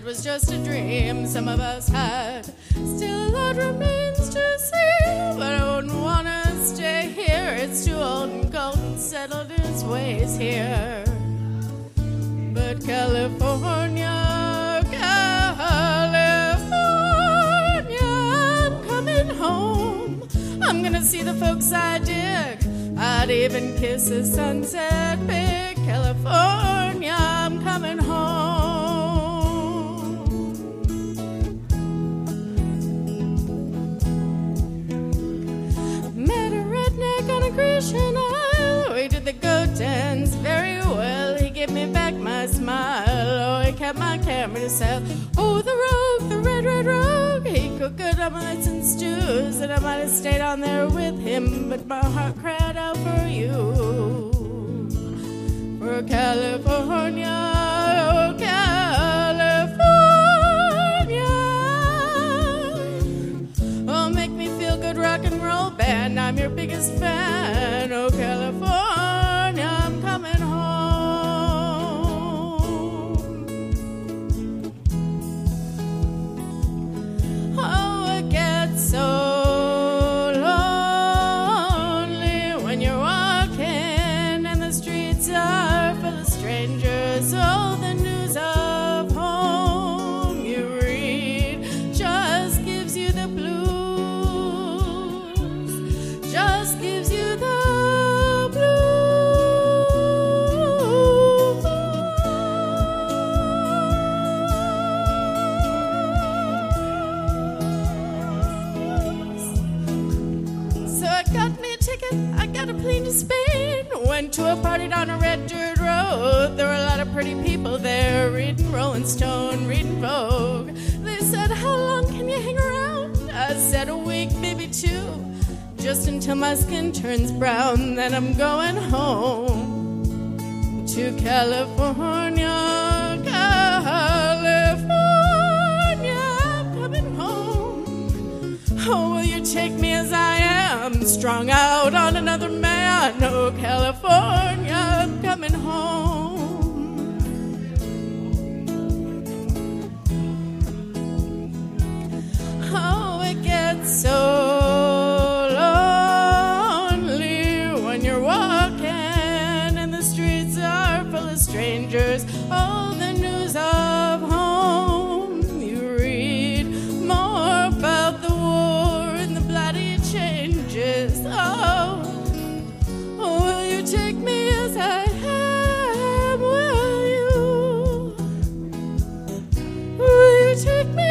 that was just a dream some of us had. Still a lot remains to see, but I wouldn't want to stay here. It's too old and cold and settled in its ways here. But California, California, I'm coming home. I'm gonna see the folks I dig. I'd even kiss a sunset big. California, I'm coming home. Met a redneck on a Grecian Isle. We did the goat dance very well. He gave me back my smile. Oh, he kept my camera to sell. Oh, the rogue, the red, red rogue. He cooked good omelets and stews, and I might have stayed on there with him, but my heart cried out for you. For California, oh California. Oh, make me feel good, rock and roll band. I'm your biggest fan. Oh California, I'm coming home. Oh, it gets so lonely when you're walking and the streets are full of strangers. All the news of home you read just gives you the blues, just gives you the blues. So I got me a ticket, I got a plane to Spain. Went to a party down a red dirt road. There were a lot of pretty people there, reading Rolling Stone, reading Vogue. They said, how long can you hang around? I said, a week, maybe two, just until my skin turns brown. Then I'm going home to California, California. I'm coming home. Oh, will you take me as I am, strung out on another man? Oh, California, I'm coming home. Oh, it gets so lonely when you're walking and the streets are full of strangers. All the news of home you read, more about the war and the bloody changes. Oh, will you take me as I am? Will you take me